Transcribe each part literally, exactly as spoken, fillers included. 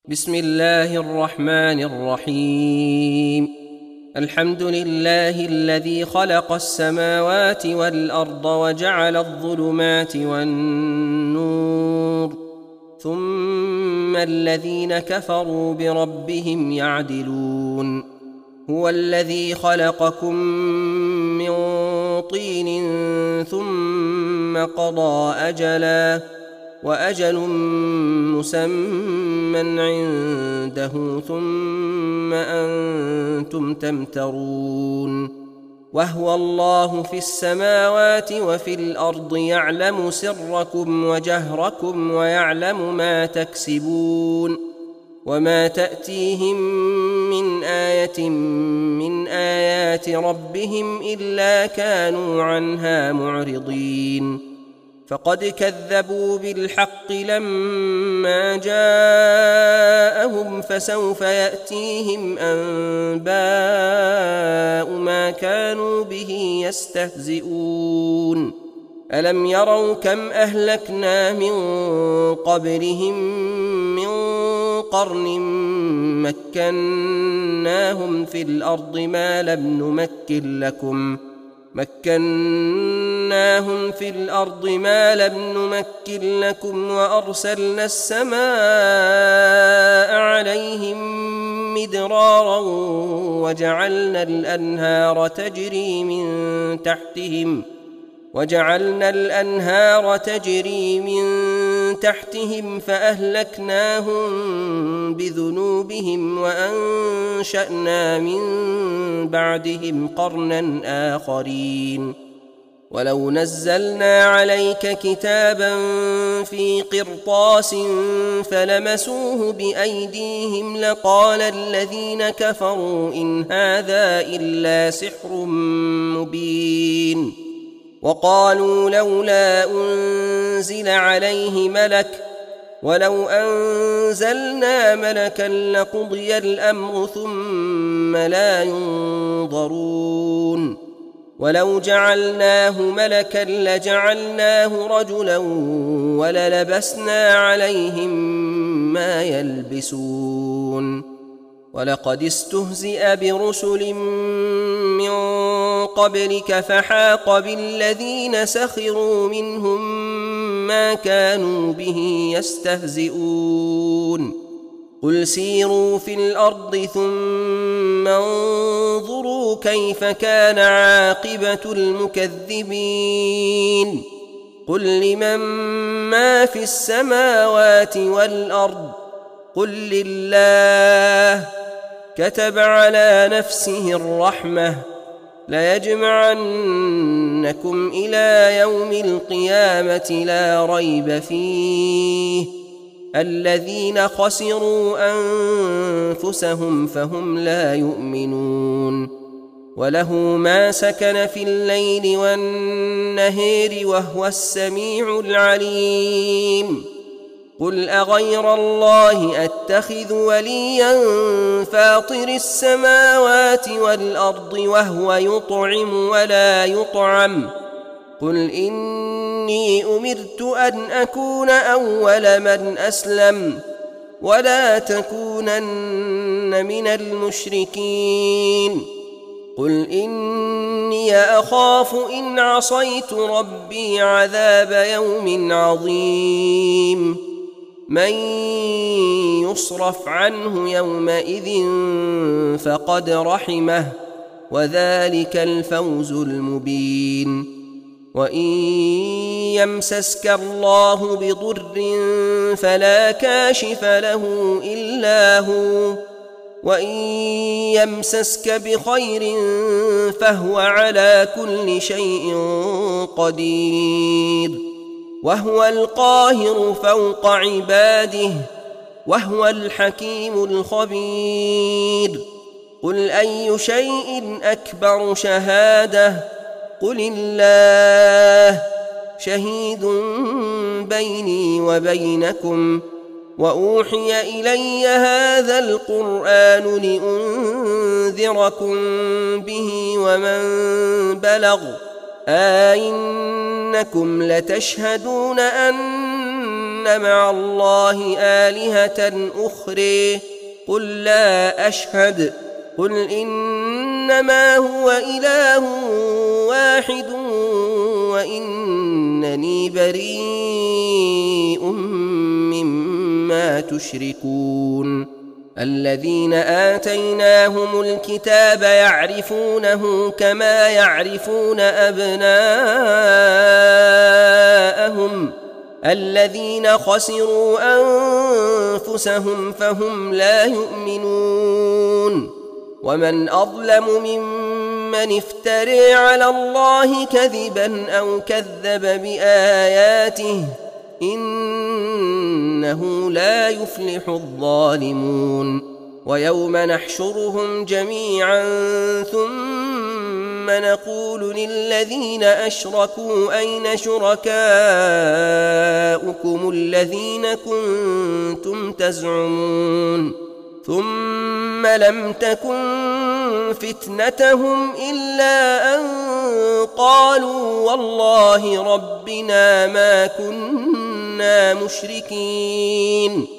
بسم الله الرحمن الرحيم. الحمد لله الذي خلق السماوات والأرض وجعل الظلمات والنور، ثم الذين كفروا بربهم يعدلون. هو الذي خلقكم من طين ثم قضى أجلا، وأجل مسمى عنده ثم أنتم تمترون. وهو الله في السماوات وفي الأرض يعلم سركم وجهركم ويعلم ما تكسبون، وما تأتيهم من آية من آيات ربهم إلا كانوا عنها معرضين. فقد كذبوا بالحق لما جاءهم، فسوف يأتيهم أنباء ما كانوا به يستهزئون. ألم يروا كم أهلكنا من قبلهم من قرن مكناهم في الأرض ما لم نمكن لكم مكناهم في الأرض ما لم نمكن لكم وأرسلنا السماء عليهم مدرارا وجعلنا الأنهار تجري من تحتهم وجعلنا الأنهار تجري من تحتهم فأهلكناهم بذنوبهم وأنشأنا من بعدهم قرنا آخرين. ولو نزلنا عليك كتابا في قرطاس فلمسوه بأيديهم لقال الذين كفروا إن هذا إلا سحر مبين. وقالوا لولا أنزل عليه ملك ولو أنزلنا ملكا لقضي الأمر ثم لا ينظرون. ولو جعلناه ملكا لجعلناه رجلا وللبسنا عليهم ما يلبسون. ولقد استهزئ برسل من قبلك فحاق بالذين سخروا منهم ما كانوا به يستهزئون. قل سيروا في الأرض ثم انظروا كيف كان عاقبة المكذبين. قل لمن ما في السماوات والأرض قل لله. كتب على نفسه الرحمة ليجمعنكم إلى يوم القيامة لا ريب فيه. الذين خسروا أنفسهم فهم لا يؤمنون. وله ما سكن في الليل والنهار وهو السميع العليم. قل أغير الله أتخذ وليا فاطر السماوات والأرض وهو يطعم ولا يطعم. قل إني أمرت أن أكون أول من أسلم ولا تكونن من المشركين. قل إني أخاف إن عصيت ربي عذاب يوم عظيم. من يصرف عنه يومئذ فقد رحمه وذلك الفوز المبين. وإن يمسسك الله بضر فلا كاشف له إلا هو، وإن يمسسك بخير فهو على كل شيء قدير. وهو القاهر فوق عباده وهو الحكيم الخبير. قل أي شيء أكبر شهادة قل الله شهيد بيني وبينكم. وأوحي إلي هذا القرآن لأنذركم به ومن بلغ. أئنكم لتشهدون أن مع الله آلهة أخرى قل لا أشهد قل إنما هو إله واحد وإنني بريء مما تشركون الذين آتيناهم الكتاب يعرفونه كما يعرفون أبناءهم الذين خسروا أنفسهم فهم لا يؤمنون ومن أظلم ممن افترى على الله كذبا أو كذب بآياته إنه لا يفلح الظالمون ويوم نحشرهم جميعا ثم نقول للذين أشركوا أين شركاؤكم الذين كنتم تزعمون ثم لم تكن فتنتهم إلا أن قالوا والله ربنا ما كنا مشركين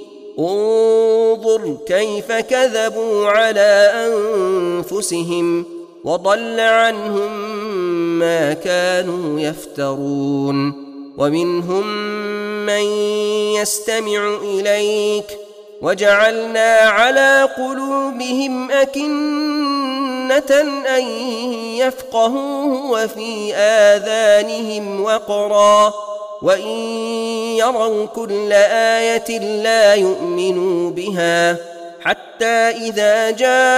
انظر كيف كذبوا على أنفسهم وضل عنهم ما كانوا يفترون ومنهم من يستمع إليك وجعلنا على قلوبهم أكنة أن يفقهوه وفي آذانهم وقرا وإن يروا كل آية لا يؤمنوا بها حتى إذا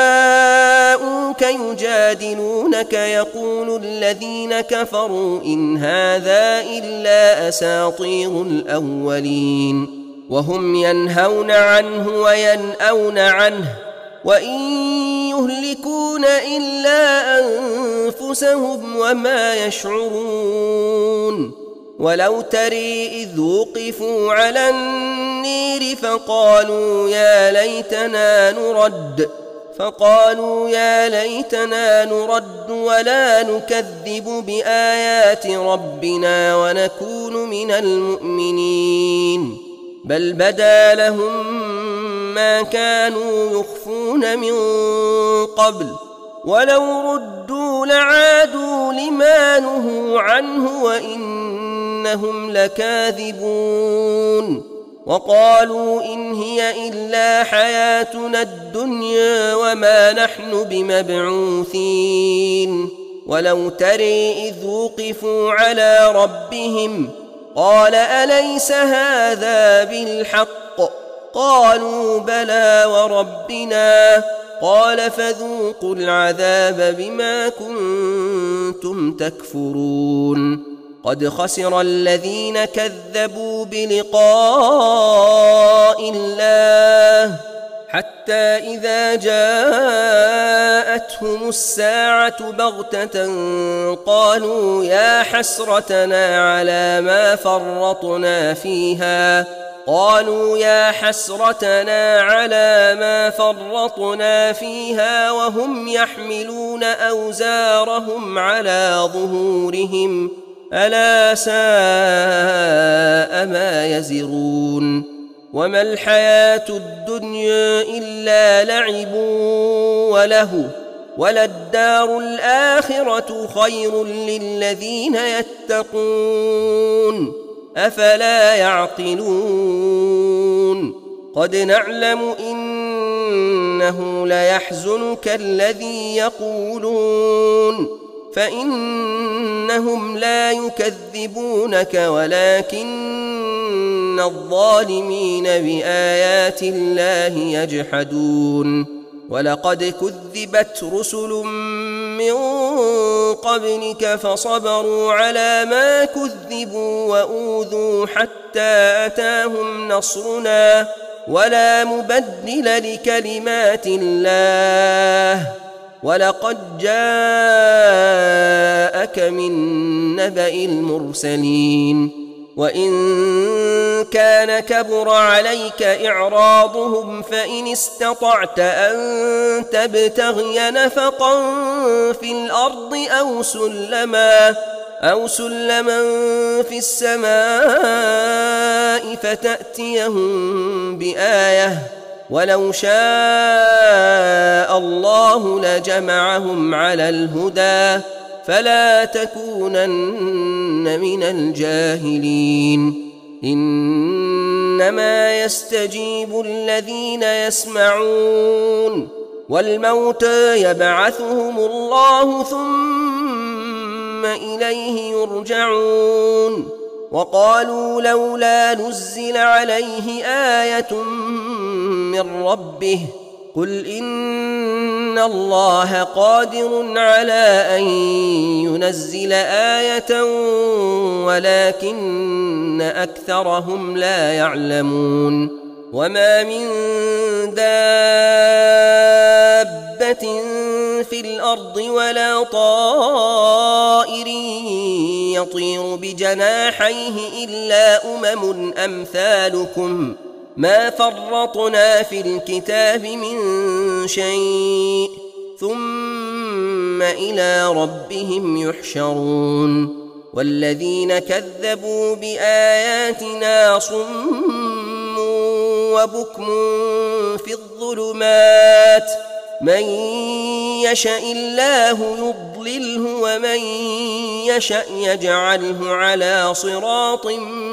جاءوك يجادلونك يقول الذين كفروا إن هذا إلا أساطير الأولين وهم ينهون عنه وينأون عنه وإن يهلكون إلا أنفسهم وما يشعرون ولو تري إذ وقفوا على النير فقالوا يا ليتنا نرد فقالوا يا ليتنا نرد ولا نكذب بآيات ربنا ونكون من المؤمنين بل بدا لهم ما كانوا يخفون من قبل ولو ردوا لعادوا لما نهوا عنه وإنهم لكاذبون وقالوا إن هي إلا حياتنا الدنيا وما نحن بمبعوثين ولو تري إذ وقفوا على ربهم قال أليس هذا بالحق قالوا بلى وربنا قال فذوقوا العذاب بما كنتم تكفرون قد خسر الذين كذبوا بلقاء الله حتى إذا جاءتهم الساعة بغتة قالوا يا حسرتنا على ما فرطنا فيها قالوا يا حسرتنا على ما فرطنا فيها وهم يحملون أوزارهم على ظهورهم ألا ساء ما يزرون وما الحياة الدنيا إلا لعب وله وللدار الآخرة خير للذين يتقون أفلا يعقلون قد نعلم إنه ليحزنك الذي يقولون فإنهم لا يكذبونك ولكن الظالمين بآيات الله يجحدون ولقد كذبت رسل من قبلك فصبروا على ما كذبوا وأوذوا حتى أتاهم نصرنا ولا مبدل لكلمات الله ولقد جاءك من نبأ المرسلين وإن كان كبر عليك إعراضهم فإن استطعت أن تبتغي نفقا في الأرض أو سلما أو سلما في السماء فتأتيهم بآية ولو شاء الله لجمعهم على الهدى فلا تكونن من الجاهلين إنما يستجيب الذين يسمعون والموتى يبعثهم الله ثم إليه يرجعون وقالوا لولا نزل عليه آية من ربه قل إن الله قادر على أن ينزل آية ولكن أكثرهم لا يعلمون وما من دابة في الأرض ولا طائر يطير بجناحيه إلا أمم أمثالكم ما فرطنا في الكتاب من شيء ثم إلى ربهم يحشرون والذين كذبوا بآياتنا صم وبكم في الظلمات من يشاء الله يضلله ومن يشاء يجعله على صراط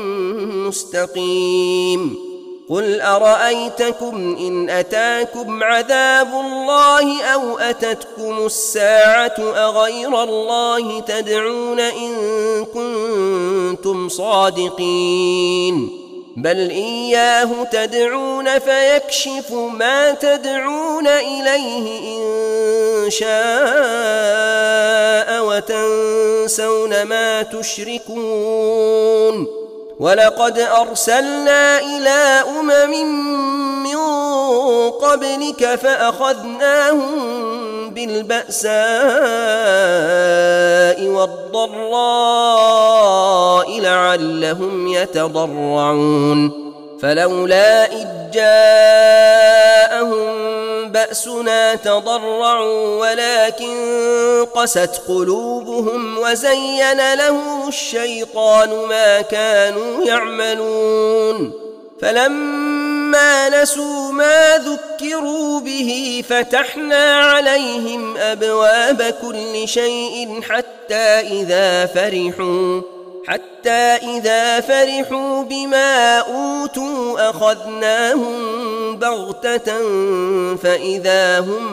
مستقيم قل أرأيتكم إن أتاكم عذاب الله أو أتتكم الساعة أغير الله تدعون إن كنتم صادقين بل إياه تدعون فيكشف ما تدعون إليه إن شاء وتنسون ما تشركون ولقد أرسلنا إلى أمم من قبلك فأخذناهم بالبأساء والضراء لعلهم يتضرعون فلولا إذ جاءهم بأسنا تضرعوا ولكن قست قلوبهم وزين لهم الشيطان ما كانوا يعملون فلما نسوا ما ذكروا به فتحنا عليهم أبواب كل شيء حتى إذا فرحوا حتى إذا فرحوا بما أوتوا أخذناهم بغتة فإذا هم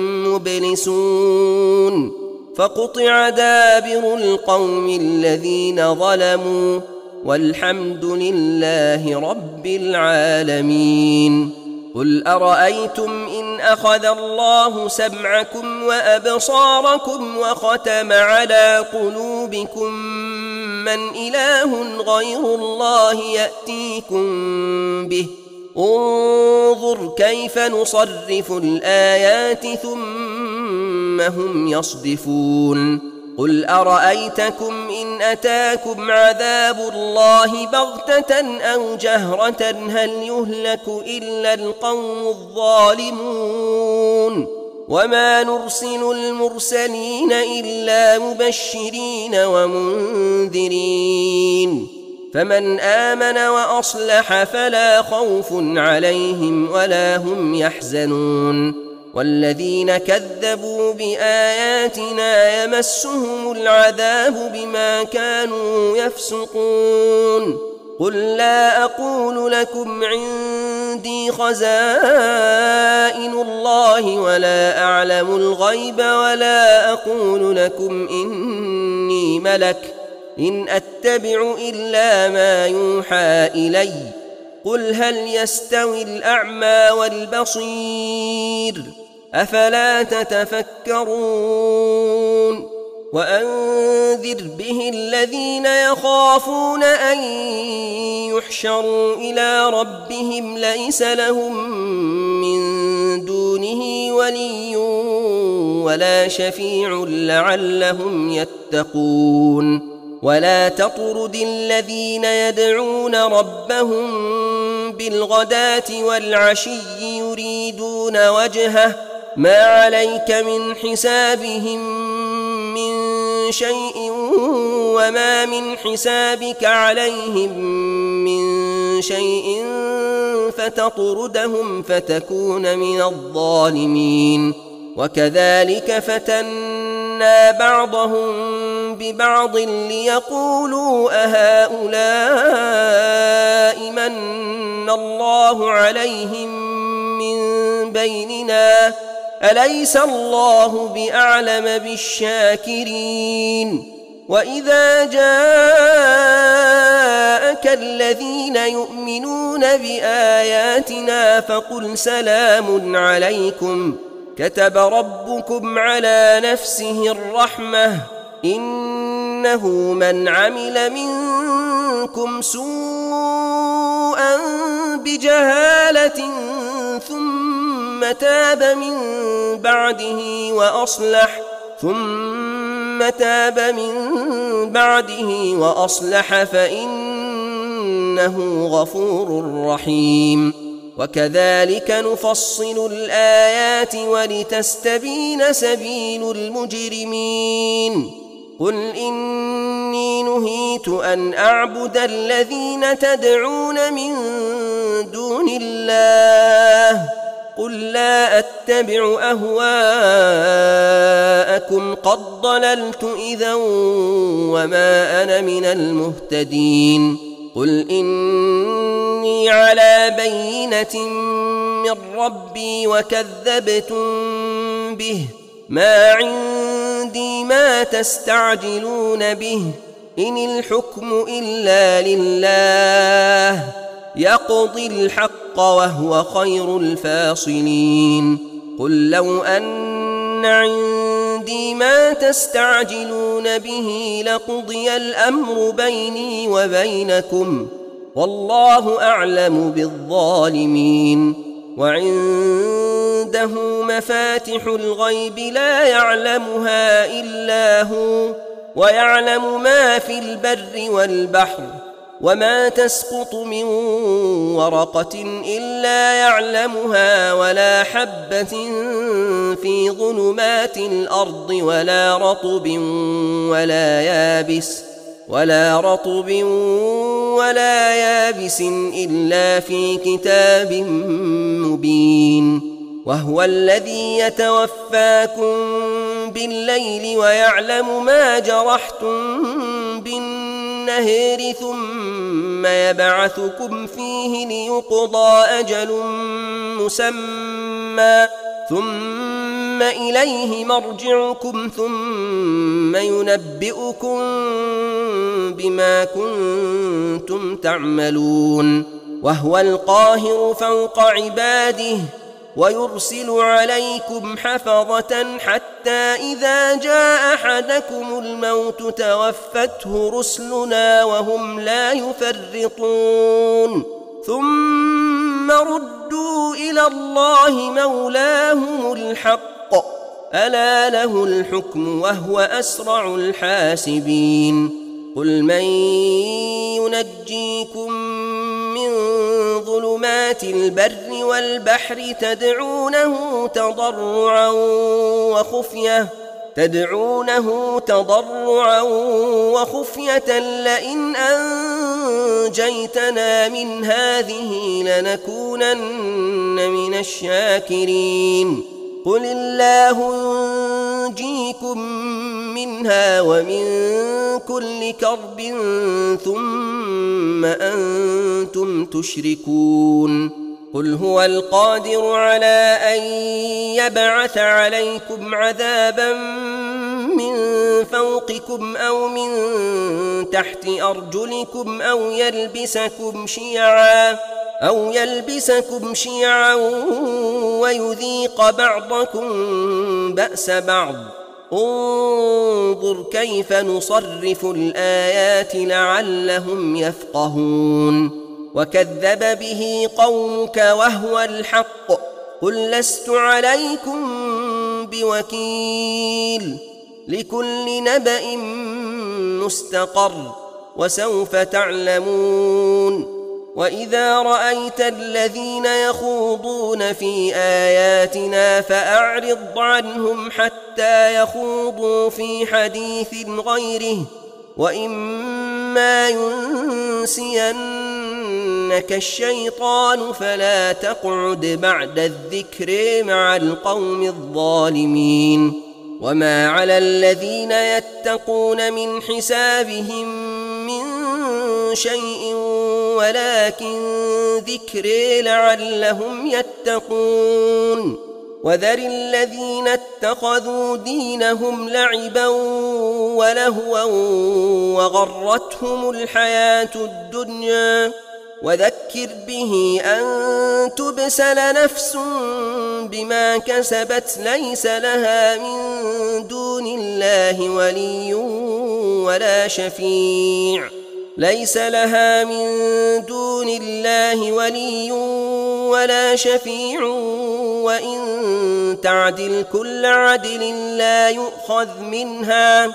مبلسون فقطع دابر القوم الذين ظلموا والحمد لله رب العالمين قل أرأيتم إن أخذ الله سمعكم وأبصاركم وختم على قلوبكم من إله غير الله يأتيكم به انظر كيف نصرف الآيات ثم هم يصدفون قل أرأيتكم إن أتاكم عذاب الله بغتة أو جهرة هل يهلك إلا القوم الظالمون وما نرسل المرسلين إلا مبشرين ومنذرين فمن آمن وأصلح فلا خوف عليهم ولا هم يحزنون والذين كذبوا بآياتنا يمسهم العذاب بما كانوا يفسقون قل لا أقول لكم عندي خزائن الله ولا أعلم الغيب ولا أقول لكم إني ملك إن أتبع إلا ما يوحى إلي قل هل يستوي الأعمى والبصير أفلا تتفكرون وأنذر به الذين يخافون أن يحشروا إلى ربهم ليس لهم من دونه ولي ولا شفيع لعلهم يتقون ولا تطرد الذين يدعون ربهم بالغداة والعشي يريدون وجهه ما عليك من حسابهم من شيء وما من حسابك عليهم من شيء فتطردهم فتكون من الظالمين. وكذلك فتنا بعضهم ببعض ليقولوا أهؤلاء من الله عليهم من بيننا أليس الله بأعلم بالشاكرين. وإذا جاءك الذين يؤمنون بآياتنا فقل سلام عليكم كتب ربكم على نفسه الرحمة إنه من عمل منكم سوءا بجهالة ثم تاب من بعده وأصلح ثم تاب من بعده وأصلح فإنه غفور رحيم. وكذلك نفصل الآيات ولتستبين سبيل المجرمين. قل إني نهيت أن أعبد الذين تدعون من دون الله قل لا أتبع أهواءكم قد ضللت إذا وما أنا من المهتدين. قل إني على بينة من ربي وكذبتم به ما عندي ما تستعجلون به إن الحكم إلا لله يقضي الحق وهو خير الفاصلين. قل لو أن عندي ما تستعجلون به لقضي الأمر بيني وبينكم والله أعلم بالظالمين. وعنده مفاتح الغيب لا يعلمها إلا هو ويعلم ما في البر والبحر وما تسقط من ورقة إلا يعلمها ولا حبة في ظلمات الأرض ولا رطب ولا يابس ولا رطب ولا يابس إلا في كتاب مبين. وهو الذي يتوفاكم بالليل ويعلم ما جرحتم بالنهار ثم يبعثكم فيه ليقضى أجل مسمى ثم إليه مرجعكم ثم ينبئكم بما كنتم تعملون. وهو القاهر فوق عباده ويرسل عليكم حفظة حتى إذا جاء أحدكم الموت توفته رسلنا وهم لا يفرطون ثم ردوا إلى الله مولاهم الحق ألا له الحكم وهو أسرع الحاسبين. قل من ينجيكم من ظلمات البر والبحر تدعونه تضرعا وخفية تدعونه تضرعا وخفية لئن أنجيتنا من هذه لنكونن من الشاكرين. قل الله ينجيكم منها ومن كل كرب ثم أنتم تشركون. قل هو القادر على أن يبعث عليكم عذابا من فوقكم أو من تحت أرجلكم أو يلبسكم شيعا أو يلبسكم شيعا ويذيق بعضكم بأس بعض انظر كيف نصرف الآيات لعلهم يفقهون. وكذب به قومك وهو الحق قل لست عليكم بوكيل لكل نبأ مستقر وسوف تعلمون. وإذا رأيت الذين يخوضون في آياتنا فأعرض عنهم حتى يخوضوا في حديث غيره، وإما ينسينك الشيطان فلا تقعد بعد الذكر مع القوم الظالمين. وما على الذين يتقون من حسابهم من شيء ولكن ذكر لعلهم يتقون. وذر الذين اتخذوا دينهم لعبا ولهوا وغرتهم الحياة الدنيا، وذكر به أن تبسل نفس بما كسبت ليس لها من دون الله ولي ولا شفيع ليس لها من دون الله ولي ولا شفيع وإن تعدل كل عدل لا يؤخذ منها.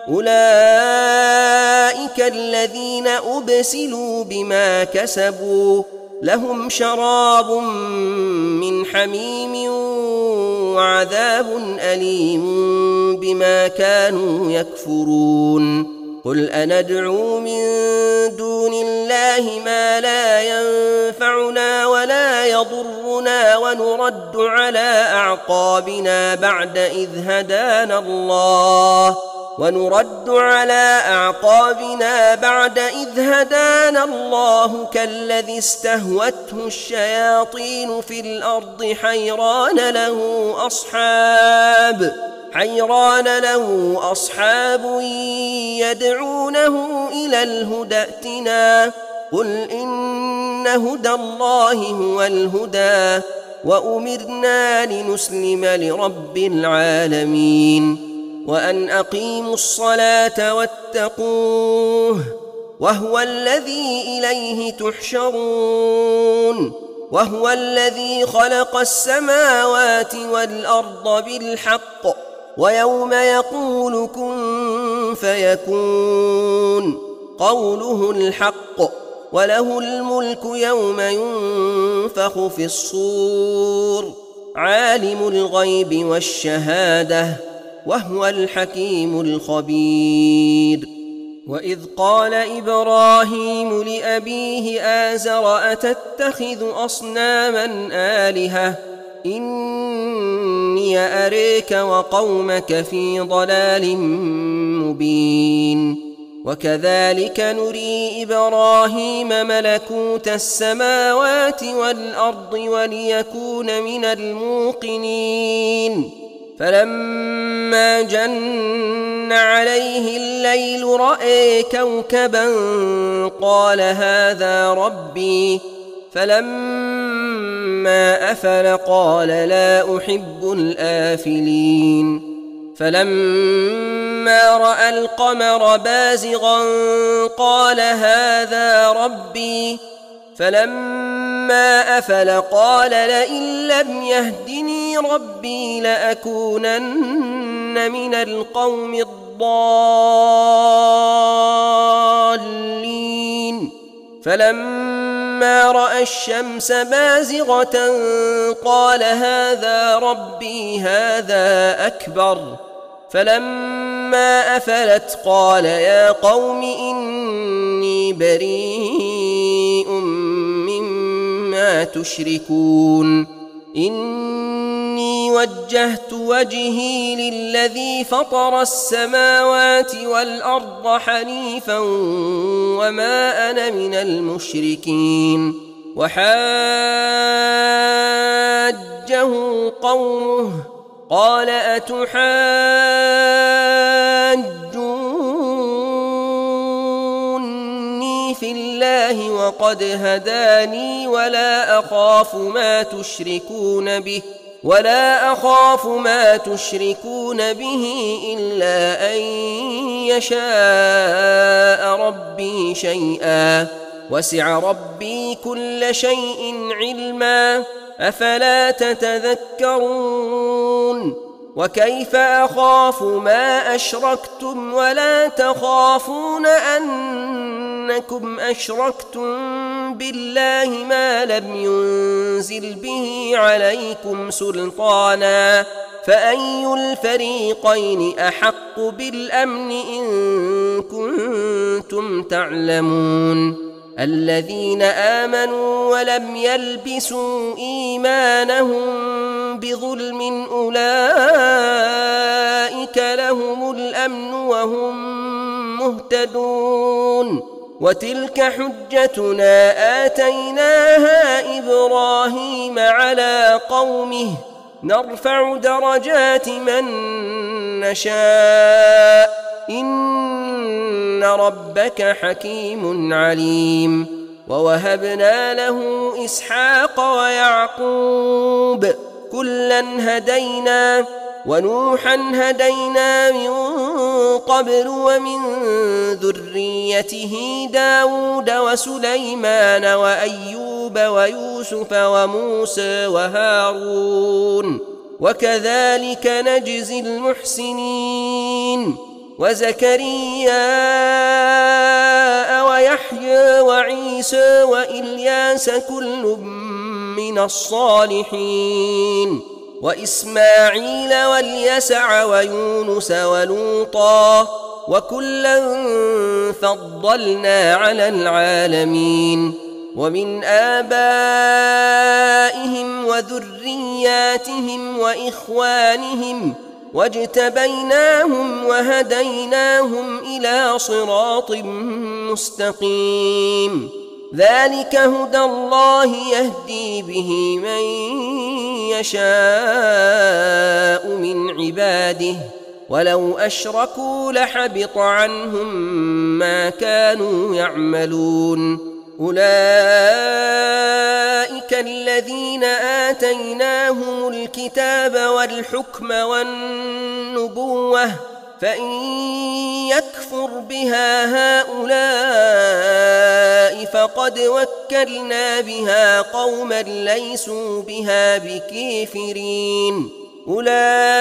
أولئك الذين أبسلوا بما كسبوا لهم شراب من حميم وعذاب أليم بما كانوا يكفرون. قل أندعو من دون الله ما لا ينفعنا ولا يضرنا ونرد على أعقابنا بعد إذ هدانا الله ونرد على أعقابنا بعد إذ هدانا الله كالذي استهوته الشياطين في الأرض حيران له أصحاب حيران له أصحاب يدعونه إلى الهدى ائتنا. قل إن هدى الله هو الهدى وأمرنا لنسلم لرب العالمين وأن أقيموا الصلاة واتقوه وهو الذي إليه تحشرون. وهو الذي خلق السماوات والأرض بالحق ويوم يقول كن فيكون قوله الحق وله الملك يوم ينفخ في الصور عالم الغيب والشهادة وهو الحكيم الخبير. وإذ قال إبراهيم لأبيه آزر أتتخذ أصناما آلهة إني أريك وقومك في ضلال مبين. وكذلك نري إبراهيم ملكوت السماوات والأرض وليكون من الموقنين. فلما جن عليه الليل رأى كوكبا قال هذا ربي فلما أفل قال لا أحب الآفلين. فلما رأى القمر بازغا قال هذا ربي فلما أفل قال لئن لم يهدني ربي لأكونن من القوم الضالين. فلما رأى الشمس بازغة قال هذا ربي هذا أكبر. فلما أفلت قال يا قوم إني بريء مما تشركون إني وجهت وجهي للذي فطر السماوات والأرض حنيفا وما أنا من المشركين. وحاجه قومه قال أتحاجوني في الله وقد هداني ولا أخاف ما تشركون به ولا أخاف ما تشركون به إلا أن يشاء ربي شيئا وسع ربي كل شيء علما أفلا تتذكرون. وكيف أخاف ما أشركتم ولا تخافون أن أنكم أشركتم بالله ما لم ينزل به عليكم سلطانا فأي الفريقين أحق بالأمن إن كنتم تعلمون الذين آمنوا ولم يلبسوا إيمانهم بظلم أولئك لهم الأمن وهم مهتدون وتلك حجتنا آتيناها إبراهيم على قومه نرفع درجات من نشاء إن ربك حكيم عليم ووهبنا له إسحاق ويعقوب كلا هدينا ونوحا هدينا من قبل ومن ذريته داود وسليمان وأيوب ويوسف وموسى وهارون وكذلك نجزي المحسنين وزكريا ويحيى وعيسى وإلياس كل من الصالحين وإسماعيل واليسع ويونس ولوطا وكلا فضلنا على العالمين ومن آبائهم وذرياتهم وإخوانهم واجتبيناهم وهديناهم إلى صراط مستقيم ذلك هدى الله يهدي به من يشاء من عباده ولو أشركوا لحبط عنهم ما كانوا يعملون أولئك الذين آتيناهم الكتاب والحكم والنبوة فإن يكفر بها هؤلاء فقد وكلنا بها قوما ليسوا بها بكافرين أولئك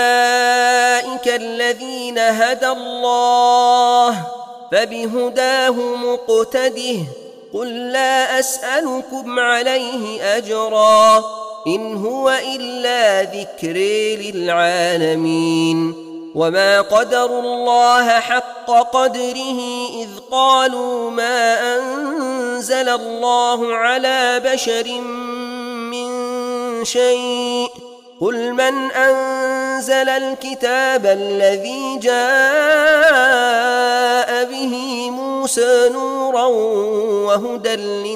الذين هدى الله فبهداه مقتده قل لا أسألكم عليه أجرا إن هو إلا ذكر للعالمين وما قدروا الله حق قدره إذ قالوا ما أنزل الله على بشر من شيء قل من أنزل الكتاب الذي جاء به موسى نورا وهدى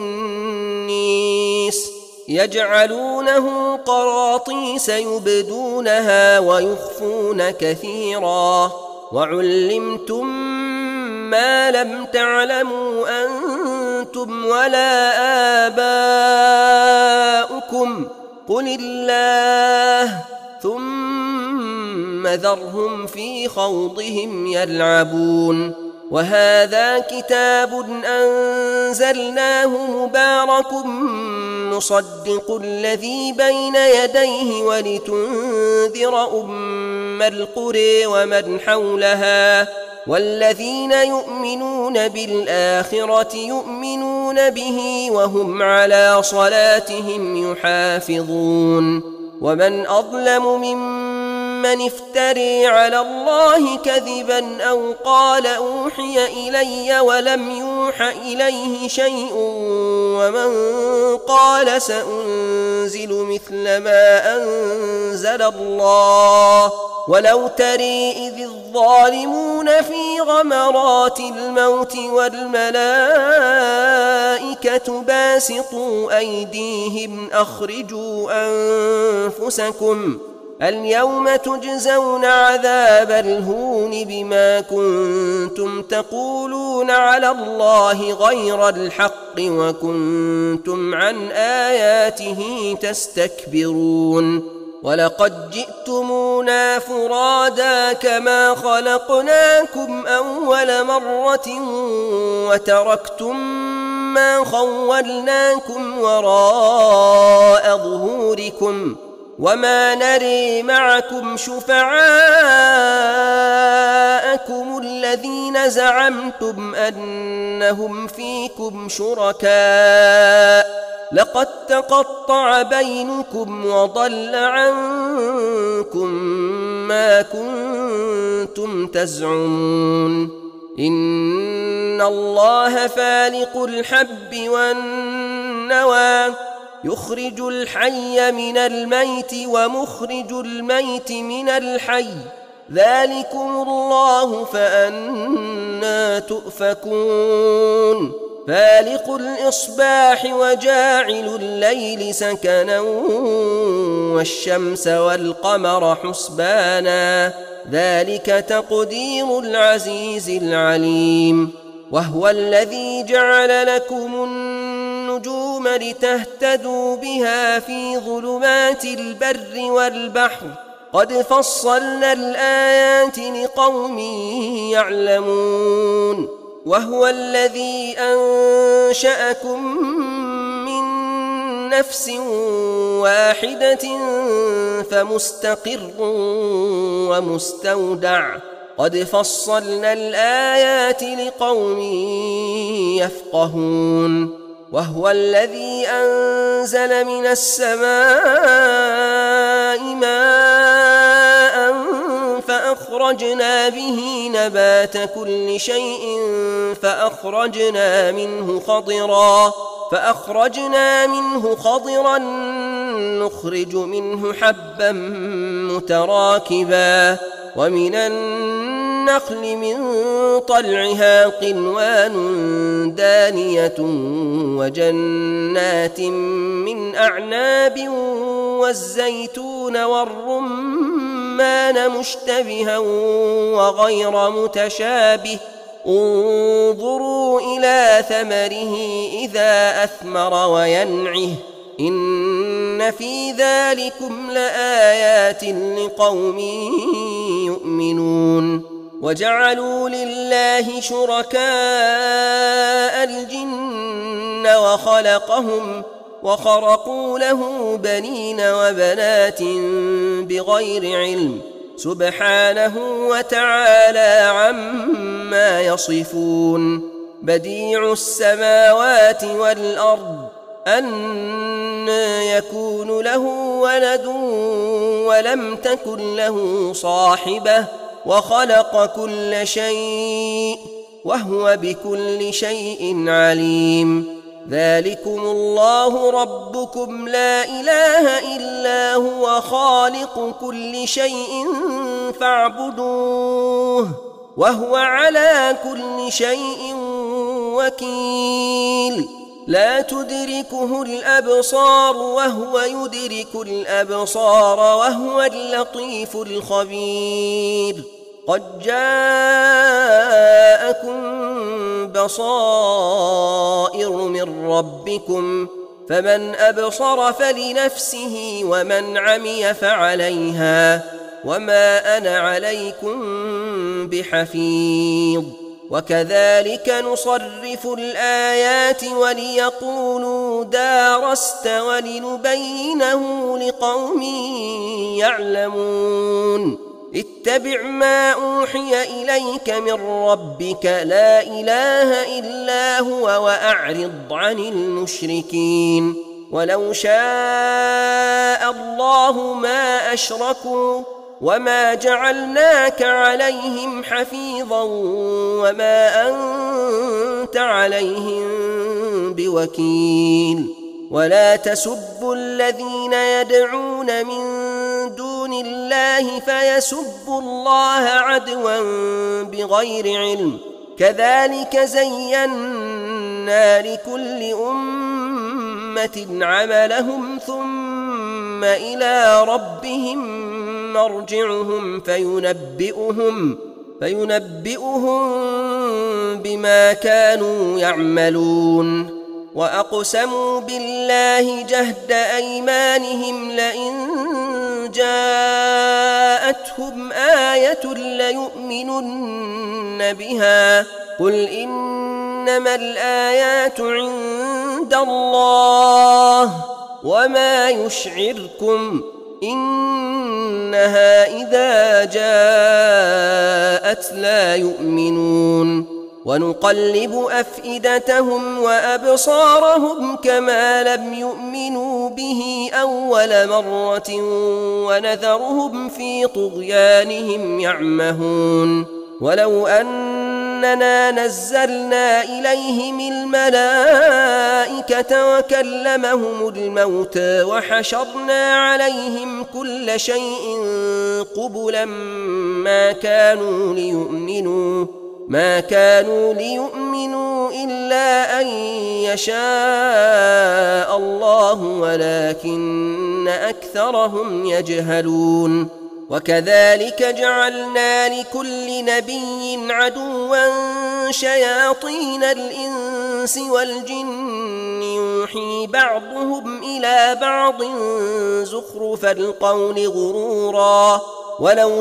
للناس يجعلونه قراطيس يبدونها ويخفون كثيرا وعلمتم ما لم تعلموا أنتم ولا آباؤكم قل الله ثم ذرهم في خوضهم يلعبون وهذا كتاب أنزلناه مبارك مصدق الذي بين يديه ولتنذر أم القرى ومن حولها والذين يؤمنون بالآخرة يؤمنون به وهم على صلاتهم يحافظون ومن أظلم ممن افتري على الله كذبا أو قال أوحي إلي ولم يوح إليه شيء ومن قال سأنزل مثل ما أنزل الله ولو تري إذ الظالمون في غمرات الموت والملائكة باسطوا أيديهم أخرجوا أنفسكم اليوم تجزون عذاب الهون بما كنتم تقولون على الله غير الحق وكنتم عن آياته تستكبرون ولقد جئتمونا فرادا كما خلقناكم أول مرة وتركتم ما خولناكم وراء ظهوركم وما نري معكم شفعاءكم الذين زعمتم أنهم فيكم شركاء لقد تقطع بينكم وضل عنكم ما كنتم تزعمون إن الله فالق الحب والنوى يخرج الحي من الميت ومخرج الميت من الحي ذلكم الله فأنى تؤفكون فالق الإصباح وجاعل الليل سكنا والشمس والقمر حسبانا ذلك تقدير العزيز العليم وهو الذي جعل لكم النجوم لتهتدوا بها في ظلمات البر والبحر قد فصلنا الآيات لقوم يعلمون وهو الذي أنشأكم من نفس واحدة فمستقر ومستودع قد فصلنا الآيات لقوم يفقهون وهو الذي أنزل من السماء ماء فأخرجنا به نبات كل شيء فأخرجنا منه خضرا فأخرجنا منه خضرا نخرج منه حبا متراكبا ومن النخل من طلعها قنوان دانية وجنات من أعناب والزيتون والرمان مشتبها وغير متشابه انظروا إلى ثمره إذا أثمر وينعه إن في ذلكم لآيات لقوم يؤمنون وجعلوا لله شركاء الجن وخلقهم وخرقوا له بنين وبنات بغير علم سبحانه وتعالى عما يصفون بديع السماوات والأرض أنى يكون له ولد ولم تكن له صاحبة وخلق كل شيء وهو بكل شيء عليم ذلكم الله ربكم لا إله إلا هو خالق كل شيء فاعبدوه وهو على كل شيء وكيل لا تدركه الأبصار وهو يدرك الأبصار وهو اللطيف الخبير قد جاءكم بصائر من ربكم فمن أبصر فلنفسه ومن عمي فعليها وما أنا عليكم بحفيظ وكذلك نصرف الآيات وليقولوا دارست ولنبينه لقوم يعلمون اتبع ما أوحي إليك من ربك لا إله إلا هو وأعرض عن المشركين ولو شاء الله ما أشركوا وما جعلناك عليهم حفيظا وما أنت عليهم بوكيل ولا تسبوا الذين يدعون من دون الله فيسبوا الله عدوا بغير علم كذلك زينا لكل أمة عملهم ثم إلى ربهم مرجعهم فينبئهم فينبئهم بما كانوا يعملون وأقسموا بالله جهد أيمانهم لئن جاءتهم آية ليؤمنن بها قل إنما الآيات عند الله وما يشعركم إنها إذا جاءت لا يؤمنون ونقلب أفئدتهم وأبصارهم كما لم يؤمنوا به أول مرة ونذرهم في طغيانهم يعمهون ولو أننا نزلنا إليهم الملائكة وكلمهم الموتى وحشرنا عليهم كل شيء قبلا ما كانوا ليؤمنوا ما كانوا ليؤمنوا إلا أن يشاء الله ولكن أكثرهم يجهلون وكذلك جعلنا لكل نبي عدوا شياطين الإنس والجن يوحي بعضهم إلى بعض زخرف القول غرورا ولو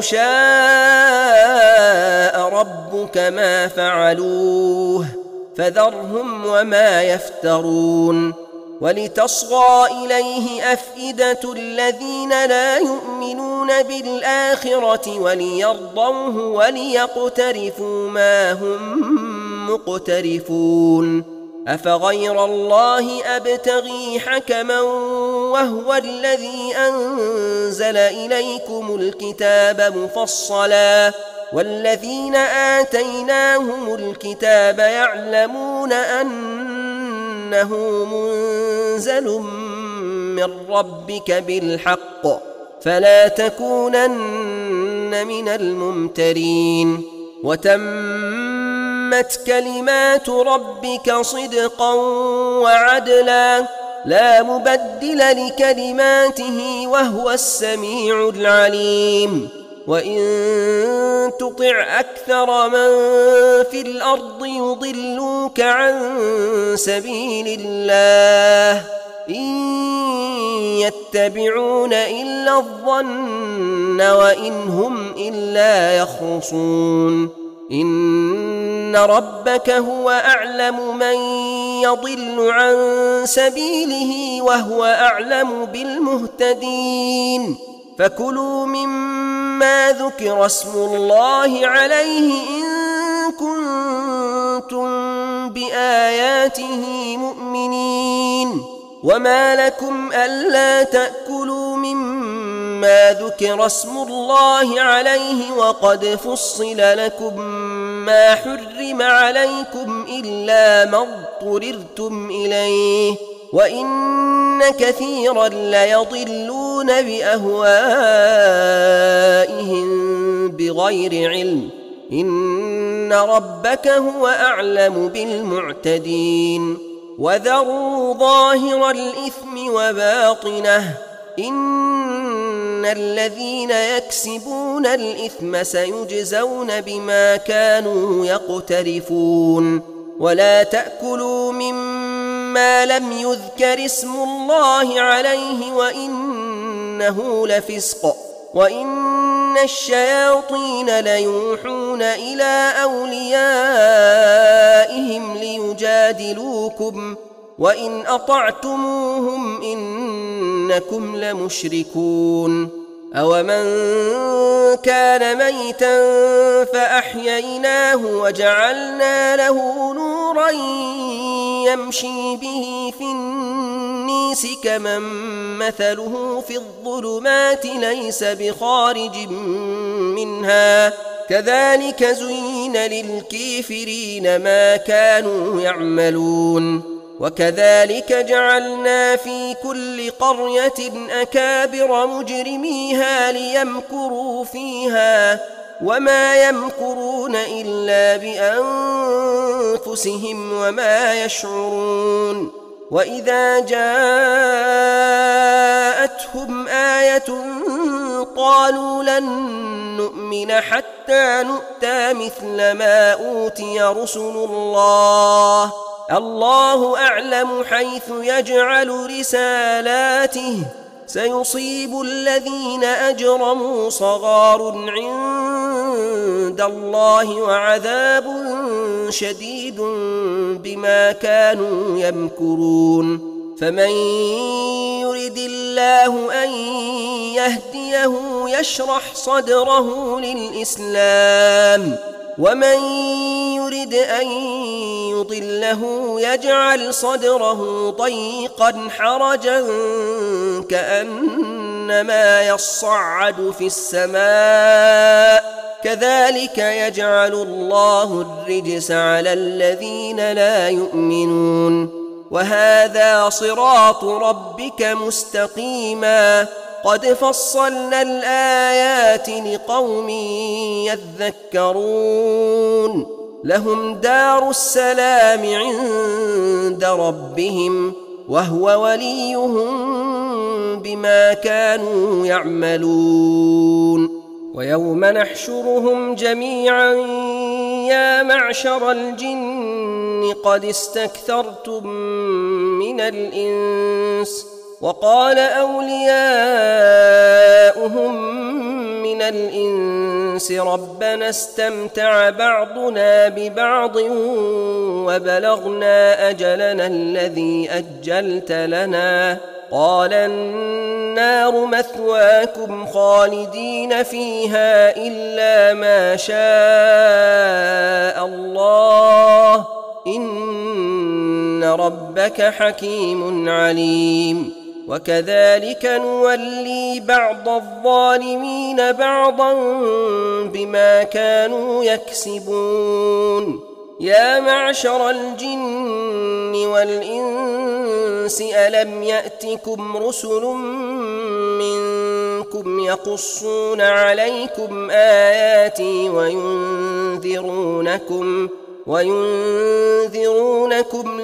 شاء ربك ما فعلوه فذرهم وما يفترون ولتصغى إليه أفئدة الذين لا يؤمنون بالآخرة وليرضوه وليقترفوا ما هم مقترفون أفغير الله أبتغي حكما وهو الذي أنزل إليكم الكتاب مفصلا والذين آتيناهم الكتاب يعلمون أنه منزل من ربك بالحق فلا تكونن من الممترين وتمت كلمات ربك صدقا وعدلا لا مبدل لكلماته وهو السميع العليم وإن تطع أكثر من في الأرض يضلوك عن سبيل الله إن يتبعون إلا الظن وإن هم إلا يخرصون إن ربك هو أعلم من يضل عن سبيله وهو أعلم بالمهتدين فكلوا مما ذكر اسم الله عليه إن كنتم بآياته مؤمنين وما لكم ألا تأكلوا مما ذكر اسم الله عليه وقد فصل لكم ما حرم عليكم إلا ما اضطررتم إليه وإن كثيرا ليضلون بأهوائهم بغير علم إن ربك هو أعلم بالمعتدين وذروا ظاهر الإثم وباطنه إن الذين يكسبون الإثم سيجزون بما كانوا يقترفون ولا تأكلوا مما لم يذكر اسم الله عليه وإنه لفسق وإن الشياطين ليوحون إلى أوليائهم ليجادلوكم وإن أطعتموهم إنكم لمشركون أومن كان ميتا فأحييناه وجعلنا له نورا يمشي به في النيس كمن مثله في الظلمات ليس بخارج منها كذلك زين للكافرين ما كانوا يعملون وكذلك جعلنا في كل قرية أكابر مجرميها ليمكروا فيها وما يمكرون إلا بأنفسهم وما يشعرون وإذا جاءتهم آية قالوا لن نؤمن حتى نؤتى مثل ما أوتي رسل الله الله أعلم حيث يجعل رسالاته سيصيب الذين أجرموا صغار عند الله وعذاب شديد بما كانوا يمكرون فمن يرد الله أن يهديه يشرح صدره للإسلام ومن يرد أن يضله يجعل صدره ضيقا حرجا كأنما يصعد في السماء كذلك يجعل الله الرجس على الذين لا يؤمنون وهذا صراط ربك مستقيما قد فصلنا الآيات لقوم يذكرون لهم دار السلام عند ربهم وهو وليهم بما كانوا يعملون ويوم نحشرهم جميعا يا معشر الجن قد استكثرتم من الإنس وقال أولياؤهم من الإنس ربنا استمتع بعضنا ببعض وبلغنا أجلنا الذي أجلت لنا قال النار مثواكم خالدين فيها إلا ما شاء الله إن ربك حكيم عليم وكذلك نولي بعض الظالمين بعضا بما كانوا يكسبون يا معشر الجن والإنس ألم يأتكم رسل منكم يقصون عليكم آياتي وينذرونكم وينذرونكم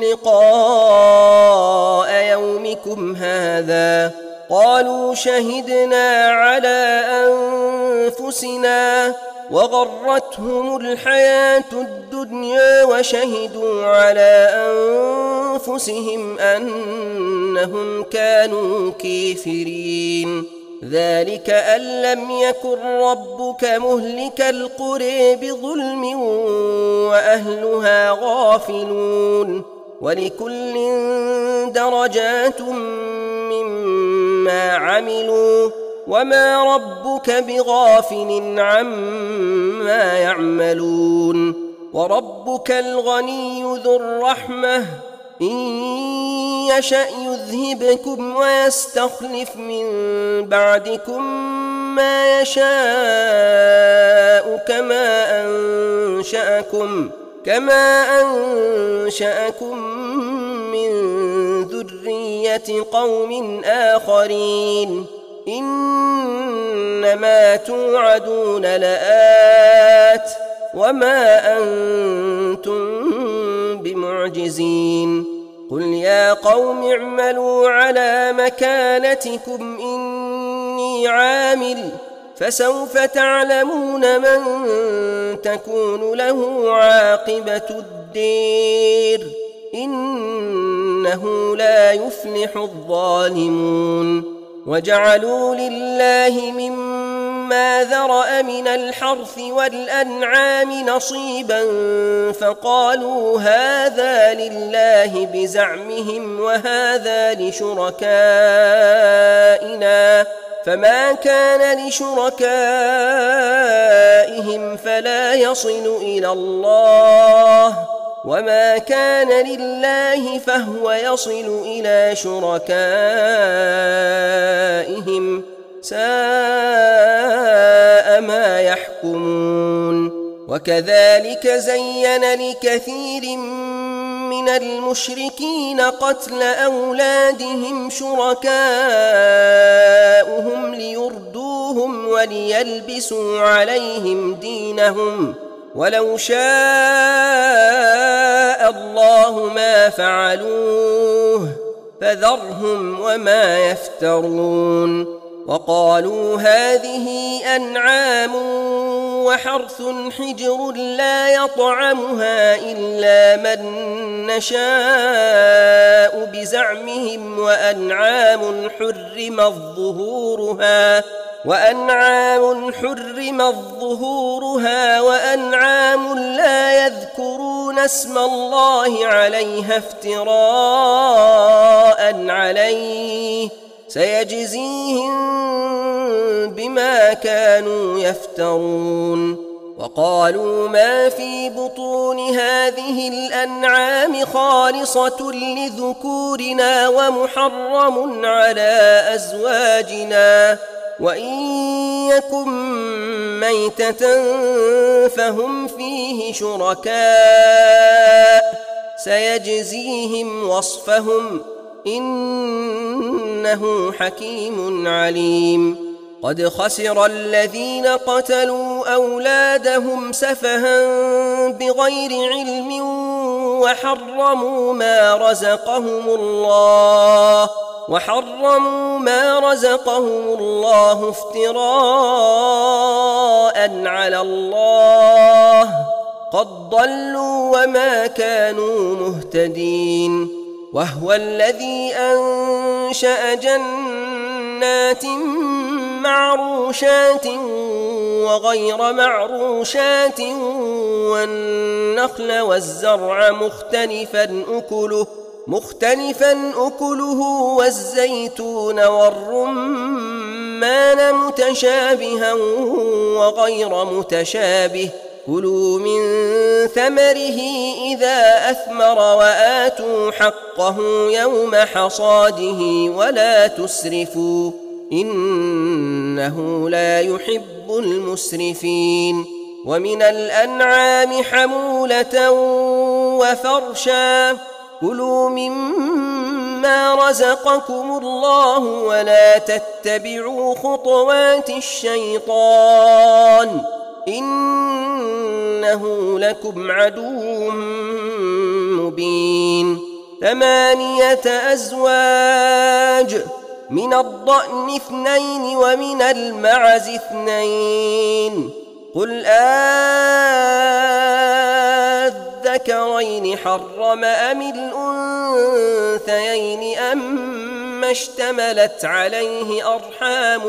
لقاء يومكم هذا قالوا شهدنا على أنفسنا وغرتهم الحياة الدنيا وشهدوا على أنفسهم أنهم كانوا كافرين ذلك أن لم يكن ربك مهلك القرى بظلم وأهلها غافلون ولكل درجات مما عملوا وما ربك بغافل عما يعملون وربك الغني ذو الرحمة إن يشأ يذهبكم ويستخلف من بعدكم ما يشاء كما أنشأكم كما أنشأكم من ذرية قوم آخرين إنما توعدون لآت وما أنتم بمعجزين قل يا قوم اعملوا على مكانتكم إني عامل فسوف تعلمون من تكون له عاقبة الدير إنه لا يفلح الظالمون وجعلوا لله مما ذرأ من الحرث والأنعام نصيبا فقالوا هذا لله بزعمهم وهذا لشركائنا فما كان لشركائهم فلا يصل إلى الله وما كان لله فهو يصل إلى شركائهم ساء ما يحكمون وكذلك زين لكثير من المشركين قتل أولادهم شركاؤهم ليردوهم وليلبسوا عليهم دينهم ولو شاء الله ما فعلوه فذرهم وما يفترون وقالوا هذه أنعام وحرث حجر لا يطعمها إلا من نشاء بزعمهم وأنعام حرمت ظهورها وأنعام حرمت ظهورها وأنعام لا يذكرون اسم الله عليها افتراء عليه سيجزيهم بما كانوا يفترون. وقالوا ما في بطون هذه الأنعام خالصة لذكورنا ومحرم على أزواجنا وإن يكن ميتة فهم فيه شركاء سيجزيهم وصفهم إنه حكيم عليم. قد خسر الذين قتلوا أولادهم سفها بغير علم وحرموا ما رزقهم الله وحرموا ما رزقهم الله افتراء على الله قد ضلوا وما كانوا مهتدين. وهو الذي أنشأ جنات معروشات وغير معروشات والنخل والزرع مختلفا أكله مختلفا أكله والزيتون والرمان متشابها وغير متشابه كلوا من ثمره إذا أثمر وآتوا حقه يوم حصاده ولا تسرفوا إنه لا يحب المسرفين. ومن الأنعام حمولة وفرشا كلوا مما رزقكم الله ولا تتبعوا خطوات الشيطان إنه لكم عدو مبين. ثمانية أزواج من الضأن اثنين ومن المعز اثنين قل أذكرين حرم أم الأنثيين أما اشتملت عليه أرحام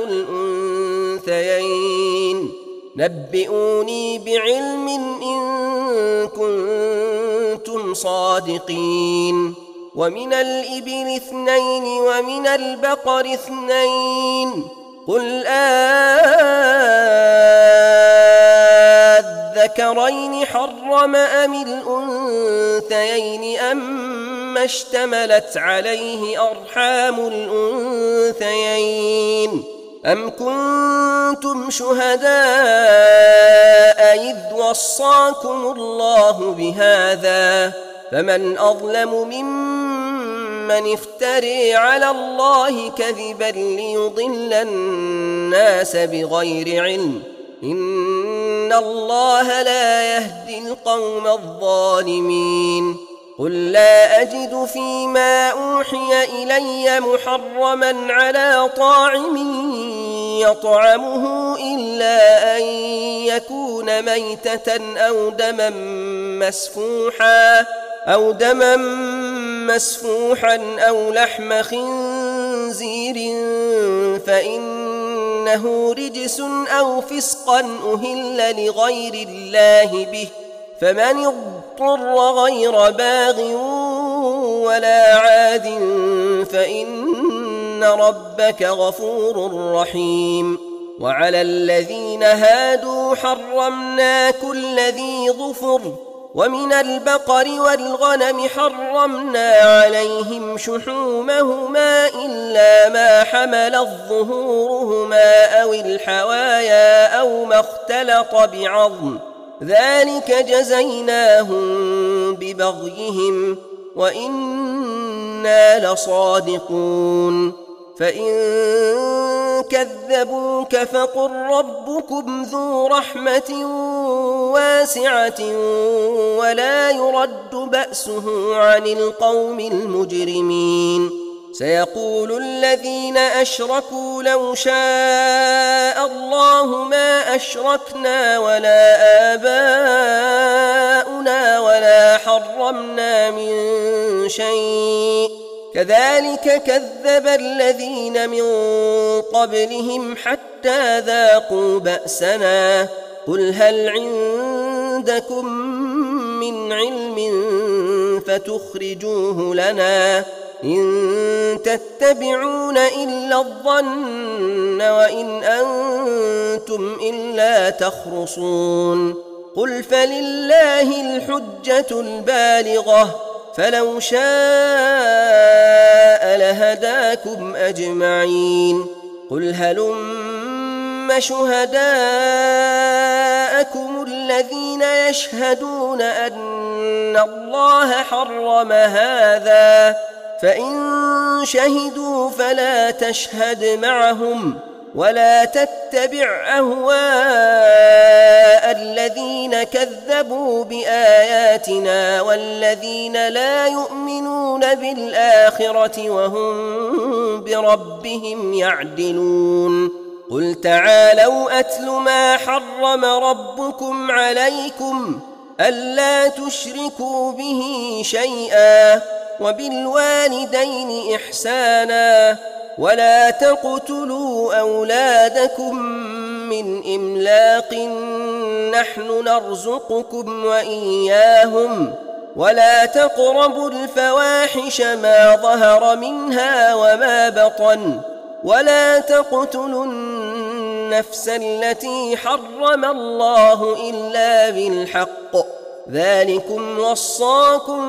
الأنثيين نبئوني بعلم إن كنتم صادقين. ومن الإبل اثنين ومن البقر اثنين قل أذكرين حرم أم الأنثيين أما اشتملت عليه أرحام الأنثيين أم كنتم شهداء إذ وصاكم الله بهذا فمن أظلم ممن افتري على الله كذبا ليضل الناس بغير علم إن الله لا يهدي القوم الظالمين. قل لا أجد فيما أوحي إلي محرما على طاعم يطعمه إلا أن يكون ميتة أو دما مسفوحا أو دما مسفوحا أو لحم خنزير فإنه رجس أو فسقا أهل لغير الله به فمن اضطر غير باغ ولا عاد فإن ربك غفور رحيم. وعلى الذين هادوا حرمنا كل ذي ظفر ومن البقر والغنم حرمنا عليهم شحومهما إلا ما حملت ظهورهما أو الحوايا أو ما اختلط بعظم ذلك جزيناهم ببغيهم وإنا لصادقون. فإن كذبوك فقل ربكم ذو رحمة واسعة ولا يرد بأسه عن القوم المجرمين. سيقول الذين أشركوا لو شاء الله ما أشركنا ولا آباؤنا ولا حرمنا من شيء كذلك كذب الذين من قبلهم حتى ذاقوا بأسنا قل هل عندكم من علم فتخرجوه لنا إن تتبعون إلا الظن وإن أنتم إلا تخرصون قل فلله الحجة البالغة فلو شاء لهداكم أجمعين قل هلم شهداءكم الذين يشهدون أن الله حرم هذا فإن شهدوا فلا تشهد معهم ولا تتبع أهواء الذين كذبوا بآياتنا والذين لا يؤمنون بالآخرة وهم بربهم يعدلون قل تعالوا أتل ما حرم ربكم عليكم ألا تشركوا به شيئا وبالوالدين إحسانا ولا تقتلوا أولادكم من إملاق نحن نرزقكم وإياهم ولا تقربوا الفواحش ما ظهر منها وما بطن ولا تقتلوا النفس التي حرم الله إلا بالحق ذلكم وصاكم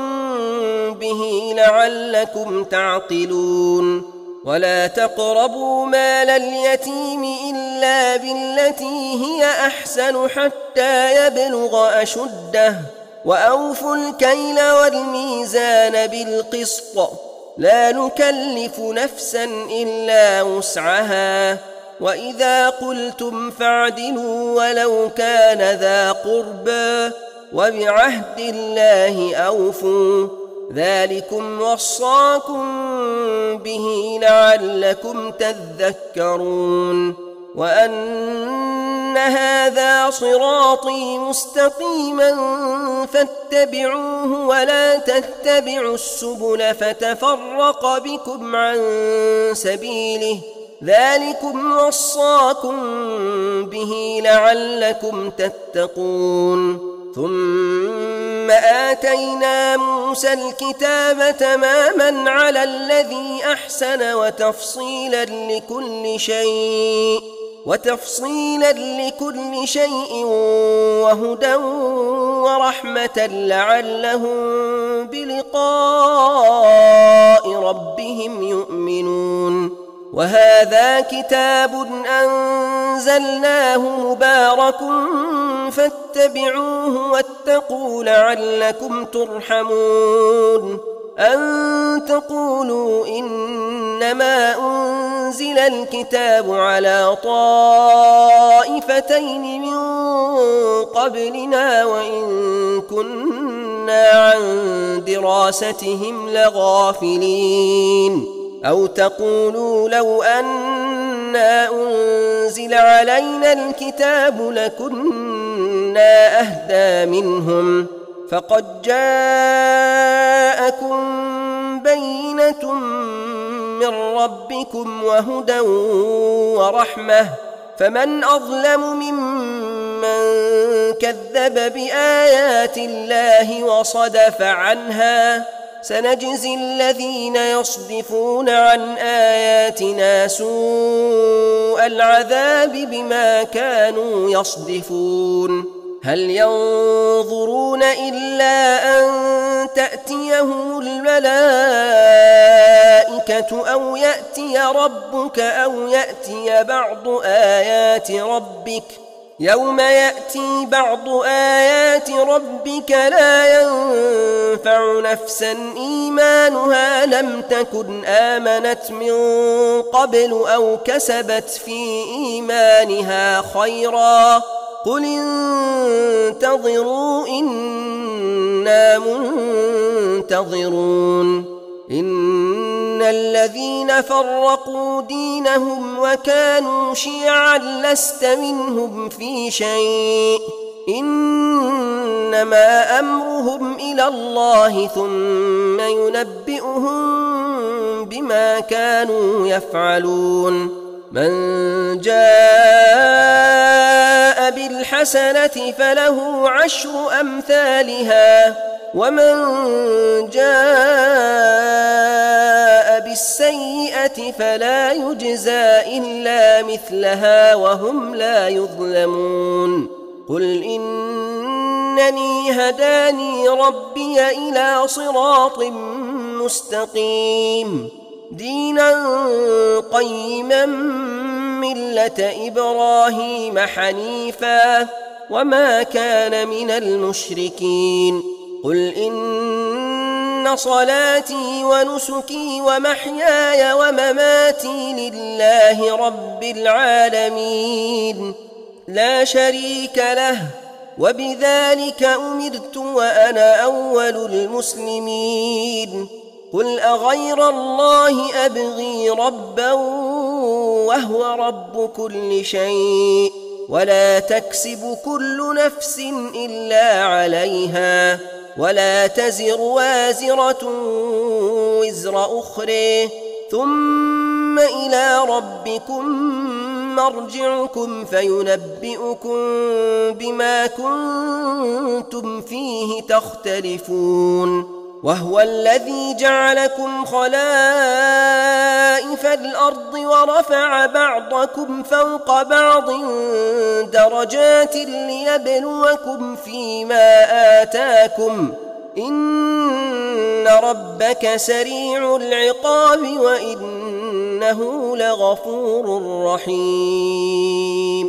به لعلكم تعقلون ولا تقربوا مال اليتيم إلا بالتي هي أحسن حتى يبلغ أشده وأوفوا الكيل والميزان بالقسط لا نكلف نفسا إلا وسعها وإذا قلتم فاعدلوا ولو كان ذا قربى وبعهد الله أوفوا ذلكم وصاكم به لعلكم تذكرون وأن هذا صراطي مستقيما فاتبعوه ولا تتبعوا السبل فتفرق بكم عن سبيله ذلكم وصاكم به لعلكم تتقون ثم آتينا موسى الكتاب تماما على الذي أحسن وتفصيلا لكل شيء وتفصيلا لكل شيء وهدى ورحمة لعلهم بلقاء ربهم يؤمنون وهذا كتاب أنزلناه مبارك فاتبعوه واتقوا لعلكم ترحمون أن تقولوا إنما أنزل الكتاب على طائفتين من قبلنا وإن كنا عن دراستهم لغافلين أو تقولوا لو أنا أنزل علينا الكتاب لكنا أهدى منهم فقد جاءكم بينة من ربكم وهدى ورحمة فمن أظلم ممن كذب بآيات الله وصدف عنها سنجزي الذين يصدفون عن آياتنا سوء العذاب بما كانوا يصدفون هل ينظرون إلا أن تأتيهم الملائكة أو يأتي ربك أو يأتي بعض آيات ربك يوم يأتي بعض آيات ربك لا ينفع نفسا إيمانها لم تكن آمنت من قبل أو كسبت في إيمانها خيرا قل انتظروا إنا منتظرون إن الذين فرقوا دينهم وكانوا شيعا لست منهم في شيء إنما أمرهم إلى الله ثم ينبئهم بما كانوا يفعلون من جاء بالحسنة فله عشر أمثالها ومن جاء بالسيئة فلا يجزى إلا مثلها وهم لا يظلمون قل إنني هداني ربي إلى صراط مستقيم دينا قيما ملة إبراهيم حنيفا وما كان من المشركين قل إن صلاتي ونسكي ومحياي ومماتي لله رب العالمين لا شريك له وبذلك أمرت وأنا أول المسلمين قل أغير الله أبغي ربا وهو رب كل شيء ولا تكسب كل نفس إلا عليها ولا تزر وازرة وزر أخرى ثم إلى ربكم مرجعكم فينبئكم بما كنتم فيه تختلفون وهو الذي جعلكم خلائف الأرض ورفع بعضكم فوق بعض درجات ليبلوكم فيما آتاكم إن ربك سريع العقاب وإنه لغفور رحيم